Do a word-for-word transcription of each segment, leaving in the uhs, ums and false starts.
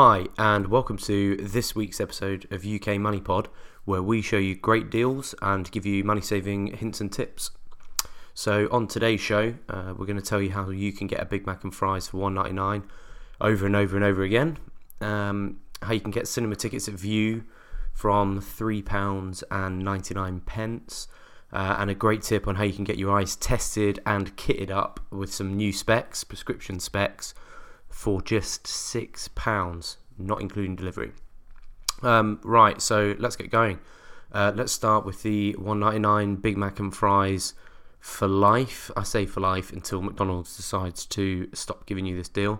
Hi, and welcome to this week's episode of U K Money Pod, where we show you great deals and give you money-saving hints and tips. So on today's show, uh, we're going to tell you how you can get a Big Mac and fries for one ninety-nine over and over and over again, um, how you can get cinema tickets at Vue from three pounds ninety-nine, uh, and a great tip on how you can get your eyes tested and kitted up with some new specs, prescription specs, for just six pounds, not including delivery. Um, right, so let's get going. Uh, let's start with the one ninety-nine Big Mac and fries for life. I say for life until McDonald's decides to stop giving you this deal.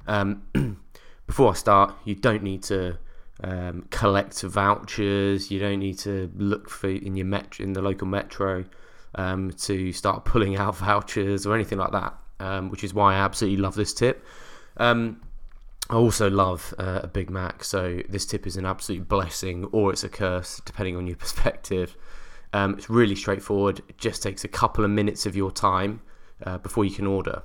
Um, before I start, you don't need to um, collect vouchers. You don't need to look for in your metro, in the local metro um, to start pulling out vouchers or anything like that, um, which is why I absolutely love this tip. Um, I also love uh, a Big Mac, so this tip is an absolute blessing or it's a curse, depending on your perspective. Um, it's really straightforward. It just takes a couple of minutes of your time uh, before you can order.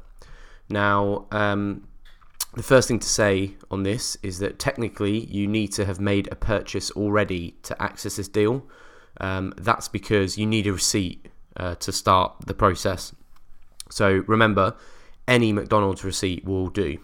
Now, um, the first thing to say on this is that technically you need to have made a purchase already to access this deal. Um, that's because you need a receipt uh, to start the process. So remember, any McDonald's receipt will do.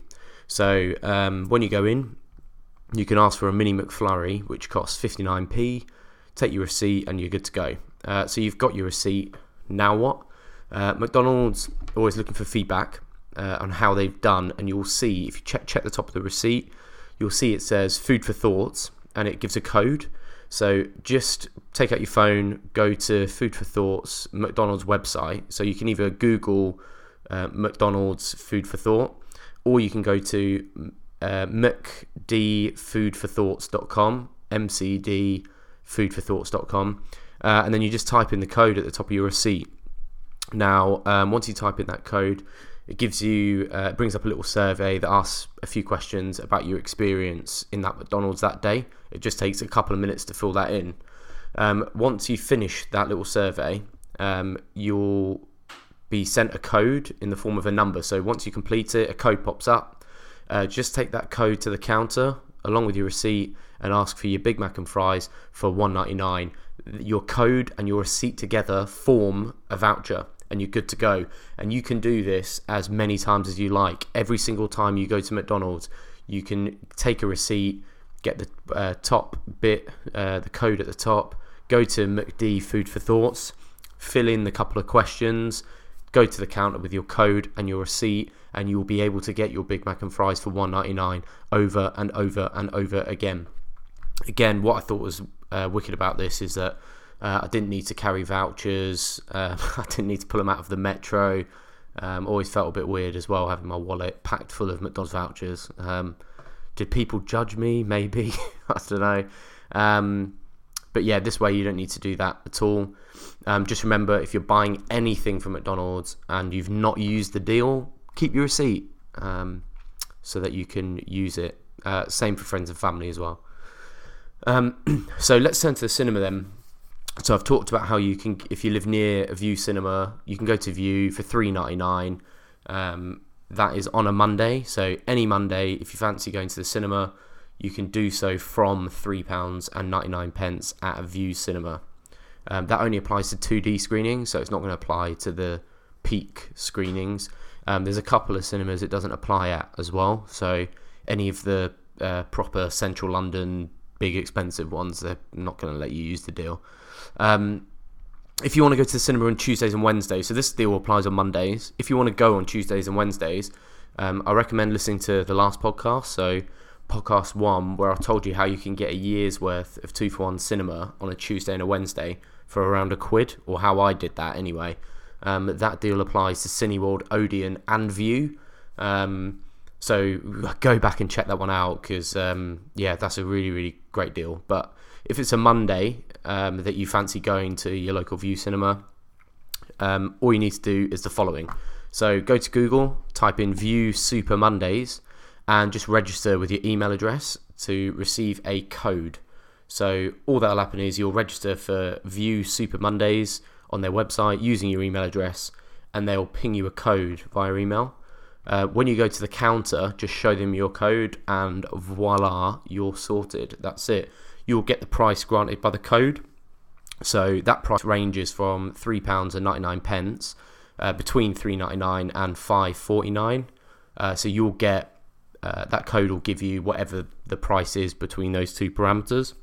So um, when you go in, you can ask for a mini McFlurry, which costs fifty-nine p. Take your receipt and you're good to go. Uh, so you've got your receipt. Now what? Uh, McDonald's always looking for feedback uh, on how they've done, and you'll see if you check check the top of the receipt, you'll see it says "Food for Thoughts" and it gives a code. So just take out your phone, go to Food for Thoughts McDonald's website. So you can either Google uh, McDonald's Food for Thought, or you can go to uh, m c d food for thoughts dot com, m c d food for thoughts dot com, uh, and then you just type in the code at the top of your receipt. Now, um, once you type in that code, it gives you, uh, it brings up a little survey that asks a few questions about your experience in that McDonald's that day. It just takes a couple of minutes to fill that in. Um, once you finish that little survey, um, you'll be sent a code in the form of a number. So once you complete it, a code pops up. Uh, just take that code to the counter along with your receipt and ask for your Big Mac and fries for one ninety-nine. Your code and your receipt together form a voucher and you're good to go. And you can do this as many times as you like. Every single time you go to McDonald's, you can take a receipt, get the uh, top bit, uh, the code at the top, go to M C D Food for Thoughts, fill in the couple of questions, go to the counter with your code and your receipt, and you will be able to get your Big Mac and fries for one ninety-nine over and over and over again. Again, what I thought was uh, wicked about this is that uh, I didn't need to carry vouchers. Uh, I didn't need to pull them out of the metro. Um, always felt a bit weird as well, having my wallet packed full of McDonald's vouchers. Um, did people judge me? Maybe. I don't know. Um, But yeah, this way you don't need to do that at all. Um, just remember, if you're buying anything from McDonald's and you've not used the deal, keep your receipt um, so that you can use it. Uh, same for friends and family as well. Um, so let's turn to the cinema then. So I've talked about how you can, if you live near a Vue cinema, you can go to Vue for three ninety-nine. Um, that is on a Monday. So any Monday, if you fancy going to the cinema, you can do so from three pounds ninety-nine at a Vue cinema. Um, that only applies to two D screenings, so it's not going to apply to the peak screenings. Um, there's a couple of cinemas it doesn't apply at as well, so any of the uh, proper central London, big expensive ones, they're not going to let you use the deal. Um, if you want to go to the cinema on Tuesdays and Wednesdays, so this deal applies on Mondays. If you want to go on Tuesdays and Wednesdays, um, I recommend listening to the last podcast, so podcast one, where I told you how you can get a year's worth of two for one cinema on a Tuesday and a Wednesday for around a quid, or how I did that anyway. Um, that deal applies to Cineworld, Odeon and Vue. Um, so go back and check that one out because um, yeah, that's a really, really great deal. But if it's a Monday um, that you fancy going to your local Vue cinema, um, all you need to do is the following. So go to Google, type in Vue Super Mondays, and just register with your email address to receive a code. So all that'll happen is you'll register for Vue Super Mondays on their website using your email address, and they'll ping you a code via email. Uh, when you go to the counter, just show them your code and voila, you're sorted. That's it. You'll get the price granted by the code. So that price ranges from three pounds ninety-nine, uh, between three pounds ninety-nine and five pounds forty-nine. Uh, so you'll get, uh, that code will give you whatever the price is between those two parameters.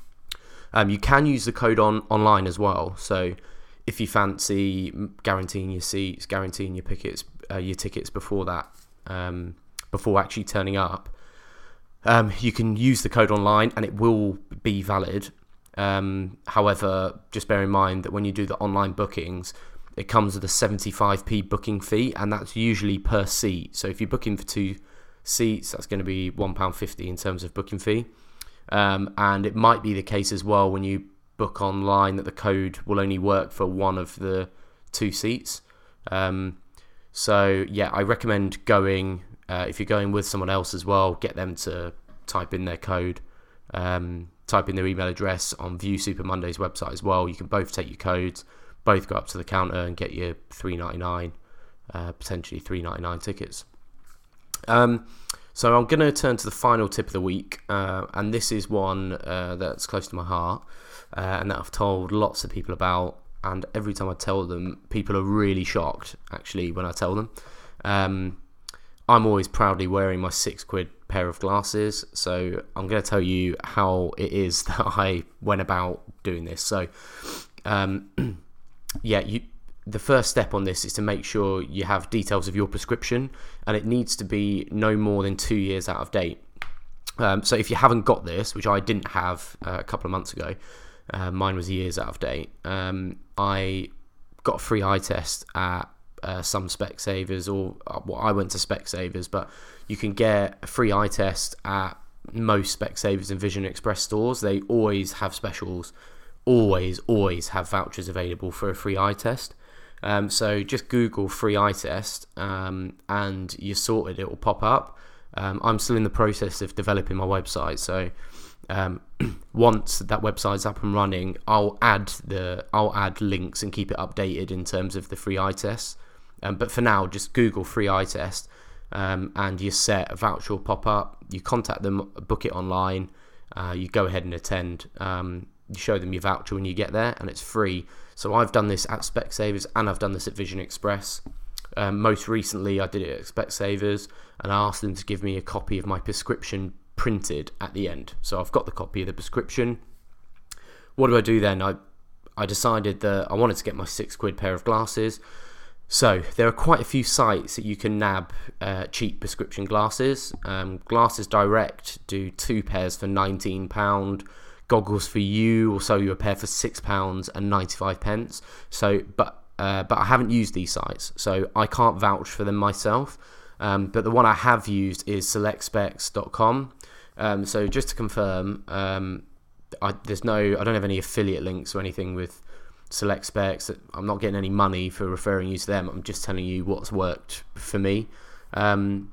Um, you can use the code on online as well. So if you fancy guaranteeing your seats, guaranteeing your tickets, uh, your tickets before that, um, before actually turning up, um, you can use the code online and it will be valid. Um, however, just bear in mind that when you do the online bookings, it comes with a seventy-five p booking fee, and that's usually per seat. So if you're booking for two seats, that's going to be one pound fifty in terms of booking fee. Um, and it might be the case as well when you book online that the code will only work for one of the two seats. Um, so yeah, I recommend going, uh, if you're going with someone else as well, get them to type in their code, um, type in their email address on View Super Monday's website as well. You can both take your codes, both go up to the counter and get your three pounds ninety-nine, uh, potentially three pounds ninety-nine tickets. Um, So I'm going to turn to the final tip of the week, uh, and this is one uh, that's close to my heart, uh, and that I've told lots of people about, and every time I tell them, people are really shocked, actually, when I tell them. Um, I'm always proudly wearing my six quid pair of glasses, so I'm going to tell you how it is that I went about doing this. So, um, yeah, you... the first step on this is to make sure you have details of your prescription, and it needs to be no more than two years out of date. Um, so if you haven't got this, which I didn't have uh, a couple of months ago, uh, mine was years out of date, um, I got a free eye test at uh, some Specsavers, or uh, well, I went to Specsavers, but you can get a free eye test at most Specsavers and Vision Express stores. They always have specials, always, always have vouchers available for a free eye test. Um, so just Google free eye test, um, and you're sorted. It will pop up. Um, I'm still in the process of developing my website, so um, once that website's up and running, I'll add the I'll add links and keep it updated in terms of the free eye test. Um, but for now, just Google free eye test, um, and you're set. A voucher will pop up. You contact them, book it online. Uh, you go ahead and attend. Um, you show them your voucher when you get there, and it's free. So I've done this at Specsavers, and I've done this at Vision Express. Um, most recently, I did it at Specsavers, and I asked them to give me a copy of my prescription printed at the end. So I've got the copy of the prescription. What do I do then? I I decided that I wanted to get my six quid pair of glasses. So there are quite a few sites that you can nab uh, cheap prescription glasses. Um, Glasses Direct do two pairs for nineteen pounds. Goggles for You will sell you a pair for six pounds and ninety-five pence. So, but uh, but I haven't used these sites, so I can't vouch for them myself. Um, but the one I have used is select specs dot com. Um, so just to confirm, um, I, there's no, I don't have any affiliate links or anything with Select Specs. I'm not getting any money for referring you to them. I'm just telling you what's worked for me. Um,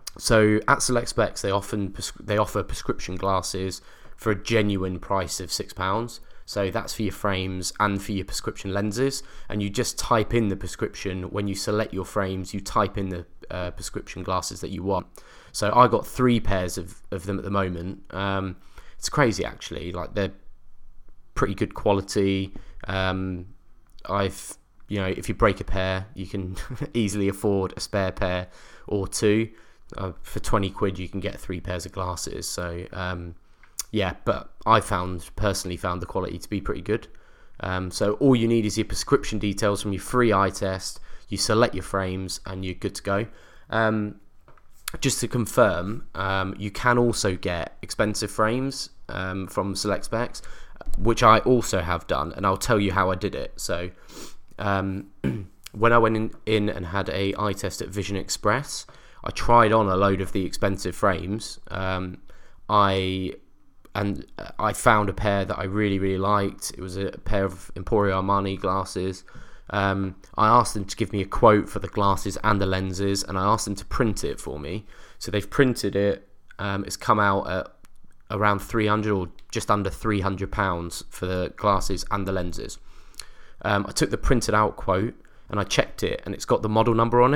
so at Select Specs, they often they offer prescription glasses for a genuine price of six pounds. So that's for your frames and for your prescription lenses, and you just type in the prescription. When you select your frames, you type in the uh, prescription glasses that you want. So I got three pairs of, of them at the moment. Um, it's crazy actually, like they're pretty good quality. um, I've you know if you break a pair, you can easily afford a spare pair or two. Uh, for twenty quid you can get three pairs of glasses. So um, yeah, but I found personally found the quality to be pretty good. Um, so all you need is your prescription details from your free eye test. You select your frames and you're good to go. Um, just to confirm, um, you can also get expensive frames um, from Select Specs, which I also have done, and I'll tell you how I did it. So um, when I went in, in and had a eye test at Vision Express, I tried on a load of the expensive frames. Um, I and I found a pair that I really, really liked. It was a pair of Emporio Armani glasses. Um, I asked them to give me a quote for the glasses and the lenses, and I asked them to print it for me. So they've printed it. Um, it's come out at around three hundred or just under three hundred pounds for the glasses and the lenses. Um, I took the printed out quote and I checked it, and it's got the model number on it.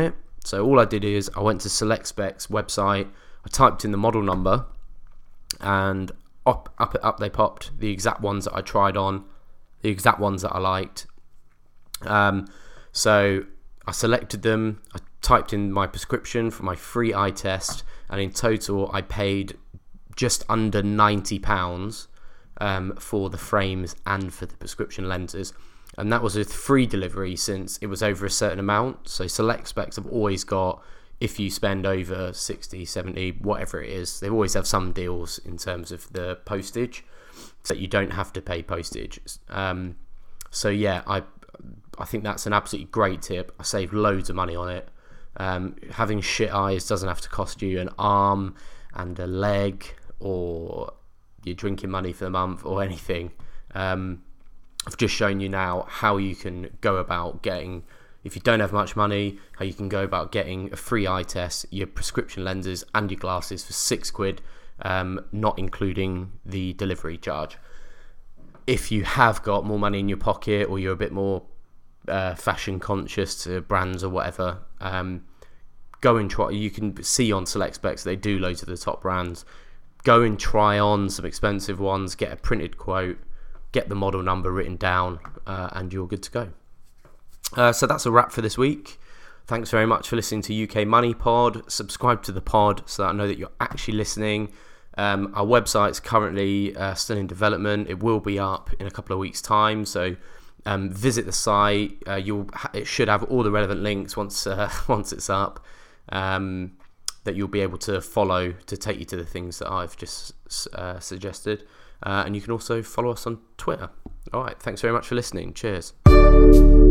So all I did is I went to SelectSpecs website, I typed in the model number, and up, up, up they popped, the exact ones that I tried on, the exact ones that I liked. Um, so I selected them, I typed in my prescription for my free eye test, and in total I paid just under ninety pounds um, for the frames and for the prescription lenses. And that was with free delivery since it was over a certain amount. So SelectSpecs have always got, if you spend over sixty, seventy, whatever it is, they always have some deals in terms of the postage, so that you don't have to pay postage. Um, so yeah, I I think that's an absolutely great tip. I saved loads of money on it. Um, having shit eyes doesn't have to cost you an arm and a leg, or your drinking money for the month, or anything. Um, I've just shown you now how you can go about getting, if you don't have much money, how you can go about getting a free eye test, your prescription lenses and your glasses for six quid, um, not including the delivery charge. If you have got more money in your pocket, or you're a bit more uh, fashion conscious to brands or whatever, um, go and try. You can see on SelectSpecs they do loads of the top brands. Go and try on some expensive ones, get a printed quote, get the model number written down, uh, and you're good to go. Uh, so that's a wrap for this week. Thanks very much for listening to U K Money Pod. Subscribe to the pod so that I know that you're actually listening. Um, our website's currently uh, still in development. It will be up in a couple of weeks' time, so um, visit the site. Uh, you'll ha- it should have all the relevant links once uh, once it's up, um, that you'll be able to follow to take you to the things that I've just uh, suggested. Uh, and you can also follow us on Twitter. All right, thanks very much for listening. Cheers.